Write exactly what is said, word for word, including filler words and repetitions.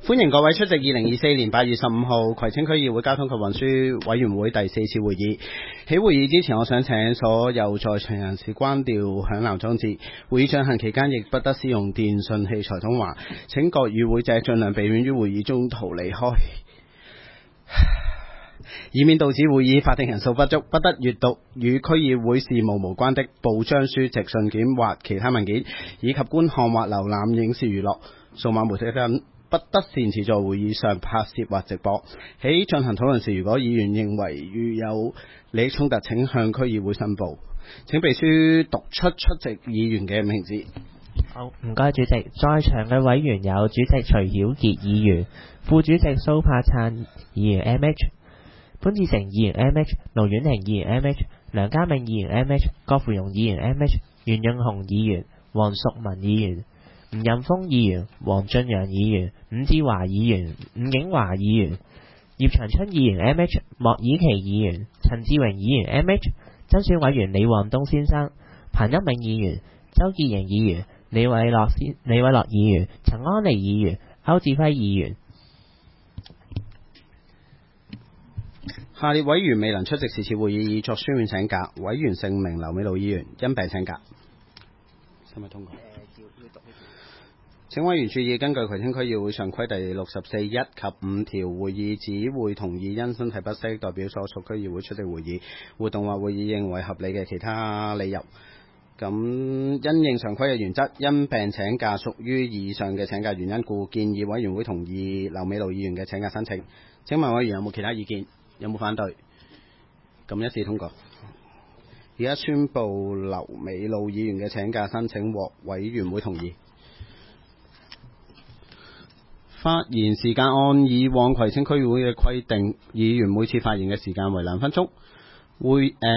歡迎各位出席二零二四年八月十五號葵青區議會交通及運輸委員會第四次會議。喺會議之前，我想請所有在場人士關掉響鬧裝置。會議進行期間亦不得使用電訊器材通話。請各與會者盡量避免於會議中途離開，以免導致會議法定人數不足，不得閱讀與區議會事務無關的報章書籍信件或其他文件，以及觀看或瀏覽影視娛樂、數碼媒體等。不得擅自在會議上拍攝或直播。喺進行討論時，如果議員認為遇有利益衝突，請向區議會申報。請秘書讀出出席議員嘅名字。 好，唔該主席。在場嘅委員有主席徐曉傑議員、副主席蘇柏燦議員 M H、潘志成議員 M H、盧婉婷議員 M H、梁家銘議員 M H、郭芙蓉議員 M H、袁潤雄議員、黃淑文議員、吳任峰議員、黃俊陽議員、伍志華議員、伍景華議員、葉長春議員 M H、莫以琪議員、陳志榮議員 M H、增選委員李旺東先生、彭一鳴議員、周潔瑩議員、李偉樂先李偉樂議員、陳安妮議員、歐志輝議員。 下列委員未能出席是次會議，已作書面請假。委員姓名：劉美露議員，因病請假。係咪通過？請委員注意，根據葵青區議會常規第六十四一及五條，會議只會同意因身體不適代表所屬區議會出席會議活動或會議認為合理嘅其他理由。咁因應常規嘅原則，因病請假屬於以上嘅請假原因，故建議委員會同意劉美露議員嘅請假申請。請問委員有冇其他意見？有冇反對？咁一致通過。而家宣布劉美露議員嘅請假申請獲委員會同意。發言時間按以往葵青區議會嘅規定，議員每次發言嘅時間為兩分鐘。會誒。呃